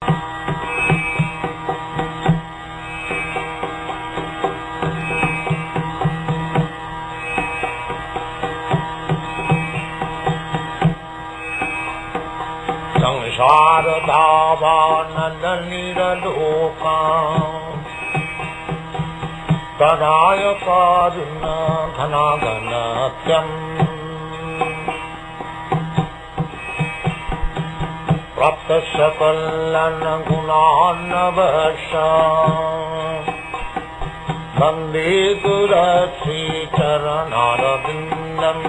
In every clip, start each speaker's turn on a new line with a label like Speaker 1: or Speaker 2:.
Speaker 1: संसारदावानलनिरलोका तदाय कारुण्य घनाघनत्यम् प्राप्तस्य कल्याणगुणार्णवश वन्दे गुरुश्रीचरणारविन्दम्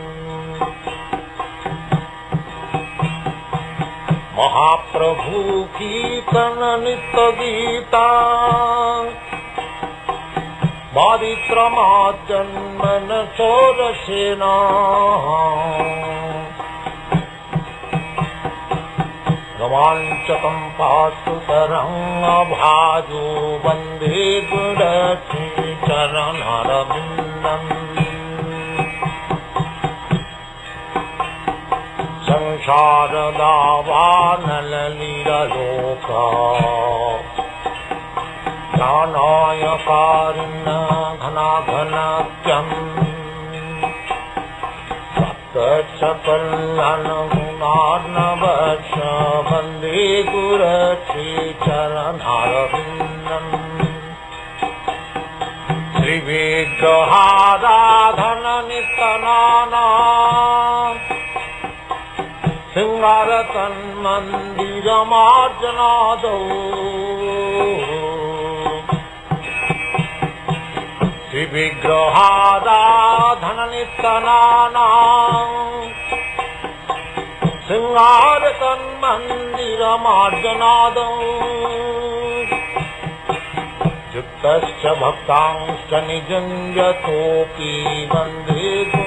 Speaker 1: महाप्रभु कीर्तन नित्य गीता वादित्रमाजन्मन चोरसेना रोमाञ्चकं पातु तरङ्गभाजो वन्दे गुरुश्रीचरणारविन्दम् संसारदावानलनिरलोका ज्ञानाय कारुण्य घनाघनत्यम् प्राप्तस्य कल्याणगुणार्णवश वन्दे गुरुश्रीचरणारविन्दम् श्रीविग्रहाराधननितनाना सिंहारतन्मन्दिरमार्जनादौ श्रीविग्रहाराधननितनानां सिंहारतन्मन्दिरमार्जनादौ युक्तश्च भक्तांश्च निजञ्जतोऽपि वन्दे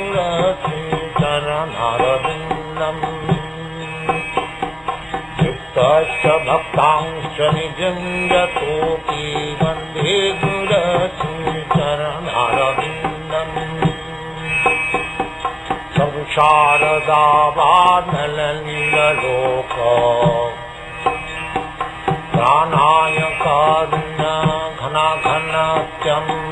Speaker 1: गुरुश्रीचरणारविन्दम् युक्तश्च भक्तांश्च निजञ्जतोऽपि वन्दे गुरुश्रीचरणारविन्दम् संसारदावानलनिरलोका प्राणाय कारुण्य घनाघनत्यम्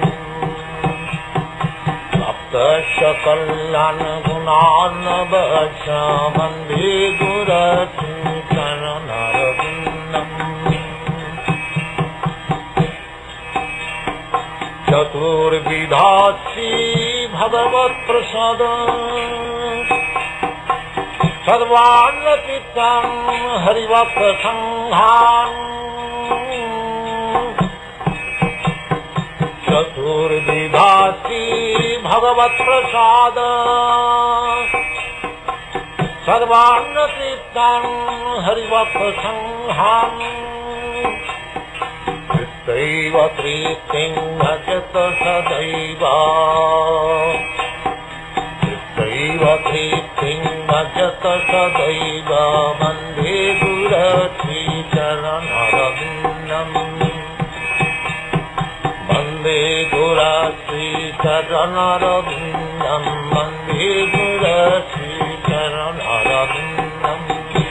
Speaker 1: प्राप्तस्य कल्याणगुणार्णवश वन्दे गुरुश्रीचरणारविन्दम् चतुर्विधास्ति भगवत्प्रसाद सर्वान्नतीर्थं हरिवप्रसङ्घान् चतुर्विधास्ति भगवत्प्रसाद सर्वान्नतीर्थं हरिवप्रसङ्घान् तृप्तैव तृप्तिं भजत सदैव तृप्तैव तृप्तिं भजत सदैव वन्दे गुरुश्रीचरणारविन्दम् वन्दे गुरुश्रीचरणारविन्दम् वन्दे गुरुश्रीचरणारविन्दम्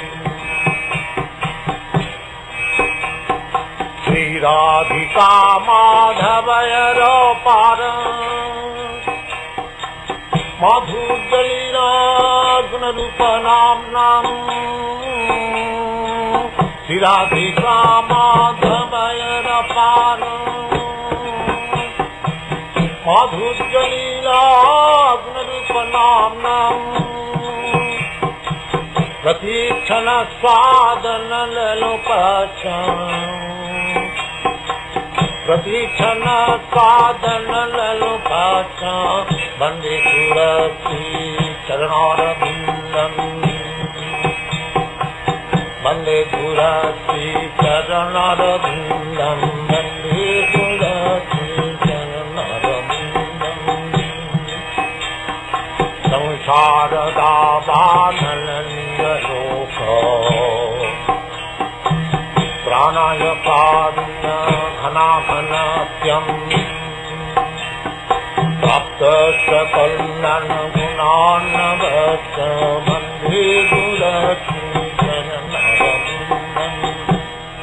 Speaker 1: श्रीराधिका माधवयरपार माधुर्यैराग्नरूपनाम्नाम् श्रीराधिका माधवयरपार माधुर्यैराग्नरूपनाम्नाम् प्रतीक्षणस्वादनलोपच प्रतीक्षणस्वादनलोपच वन्दे गुरुश्रीचरणारविन्दम् वन्दे गुरुश्रीचरणारविन्दम् वन्दे गुरुश्रीचरणारविन्दम् संसारदावानलनिरलोका प्राणाय कारुण्य घनाघनत्यम् प्राप्तस्य कल्याणगुणार्णवश वन्दे गुरुश्रीचरणारविन्दम्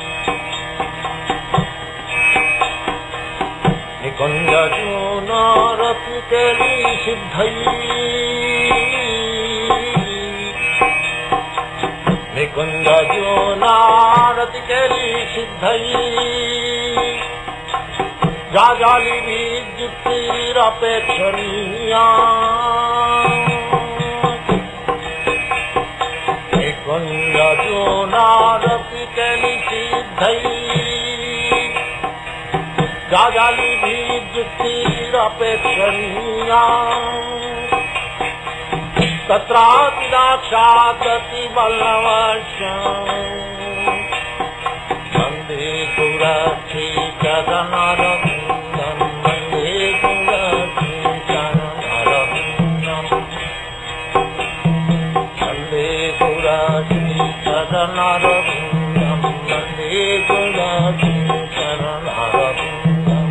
Speaker 1: केली सिद्धई निकुंज जोनारति केली सिद्धई जाजाली विद्युक्तिरपेक्षणीया निकुंज जोनारति केली सिद्धई जाजाली विद्युक्तिरपेक्षणीया तत्रातिदाक्षादति वल्लवश्यम् वन्दे गुरश्रीचरणरविन्दम् वन्दे गुरश्रीचरणरविन्दम् वन्दे गुरश्रीचरणरविन्दम् वन्दे गुरश्रीचरणरविन्दम्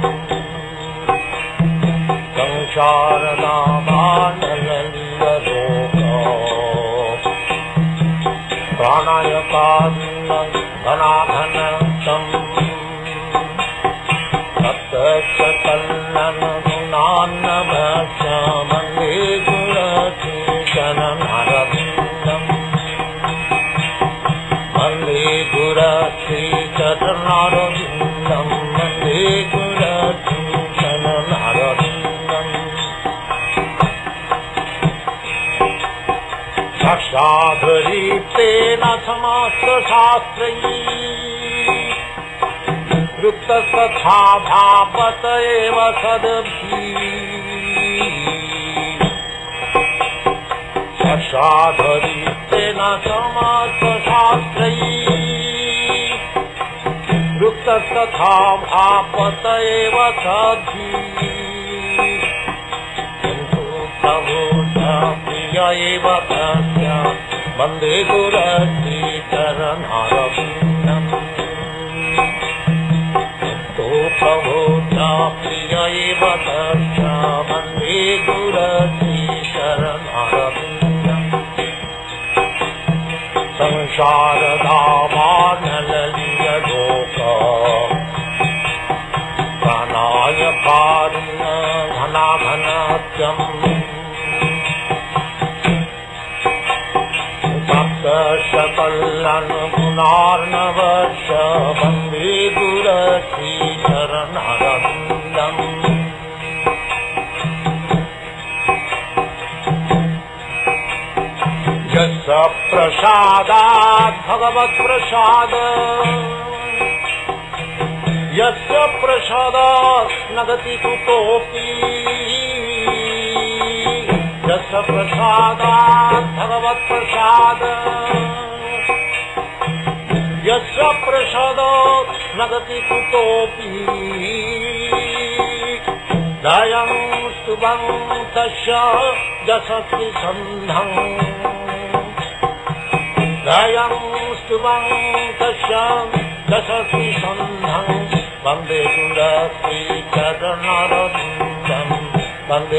Speaker 1: संसारनामानललिलोका प्राणायकान्न घनाघनतम् सप्तशतल्लनगुणान्नभक्ष वन्दे गुरश्रीचरणरविन्दम् वन्दे गुरश्रीचरणरविन्दम् वन्दे गुरश्रीचरणरविन्दम् साक्षाद्रीप्तेन समस्तशास्त्रैः युक्तस्तथा भावत एव सद्भिः साक्षाद्रीप्तेन समस्तशास्त्रैः युक्तस्तथा भावत एव सद्भिः एव तस्य वन्दे गुरश्रीचरणरविन्दम् तो प्रभो च प्रिय एव तस्य वन्दे गुरश्रीचरणरविन्दम् संसारधामानललिलोक प्राणायकारुण्य घनाघनत्यम् सकल्लनगुणार्णवश्य वन्दे गुरश्रीचरणरविन्दम् यस्य प्रसादात् भगवत्प्रसाद यस्य प्रसादात् न गति कुतोऽपि यस्य प्रसादात् भगवत्प्रसाद यस्य प्रसादात् न गति कुतोऽपि दयं स्तुवं तस्य यशस्वी सन्धं दयं स्तुवं तस्य यशस्वी सन्धं वन्दे गुरश्रीचरणरविन्दम् वन्दे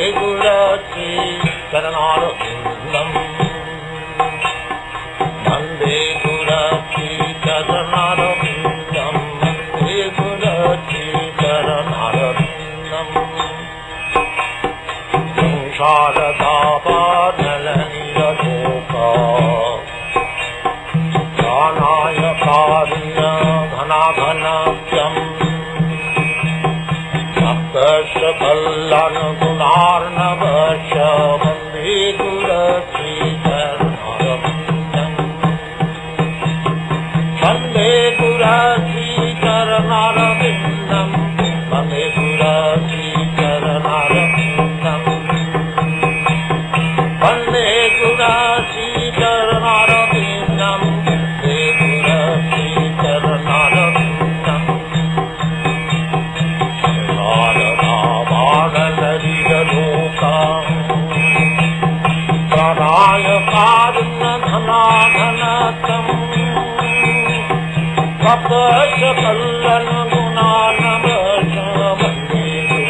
Speaker 1: गुरश्रीचरणरविन्दम् वन्दे गुरश्रीचरणरविन्दम् वन्दे गुरश्रीचरणरविन्दम् संसारतापानलनिलोका प्राणायकारुण्य घनाघनत्यम् सकल्लनगुणार्णवश्च वन्दे गुरश्रीचरणरविन्दम् वन्दे गुरश्रीचरणरविन्दम् वन्दे गुरश्रीचरणरविन्दम् वन्दे गुरश्रीचरणरविन्दम् वन्दे गुरश्रीचरणरविन्दम् लोका प्राणायकारुण्य घनाघनतम् सप्तशतल्लनगुणार्णवश्च वन्दे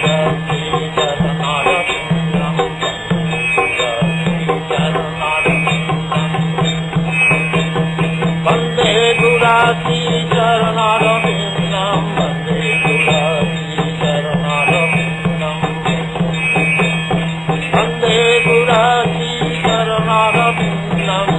Speaker 1: गुरश्रीचरणरविन्दम् वन्दे गुरश्रीचरणरविन्दम् वन्दे गुरश्रीचरणरविन्दम् पादविन्दम्